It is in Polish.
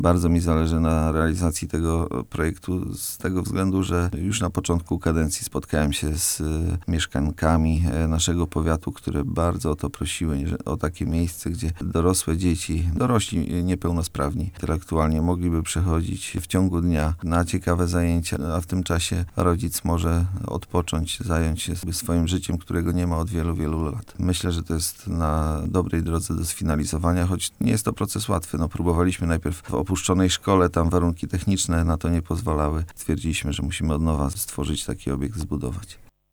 Bardzo mi zależy na realizacji tego projektu z tego względu, że już na początku kadencji spotkałem się z mieszkankami naszego powiatu, które bardzo o to prosiły, o takie miejsce, gdzie dorosłe dzieci, dorośli niepełnosprawni intelektualnie mogliby przechodzić w ciągu dnia na ciekawe zajęcia, a w tym czasie rodzic może odpocząć, zająć się sobie swoim życiem, którego nie ma od wielu, wielu lat. Myślę, że to jest na dobrej drodze do sfinalizowania, choć nie jest to proces łatwy. Próbowaliśmy najpierw w opuszczonej szkole, tam warunki techniczne na to nie pozwalały. Stwierdziliśmy, że musimy od nowa stworzyć taki obiekt, zbudować.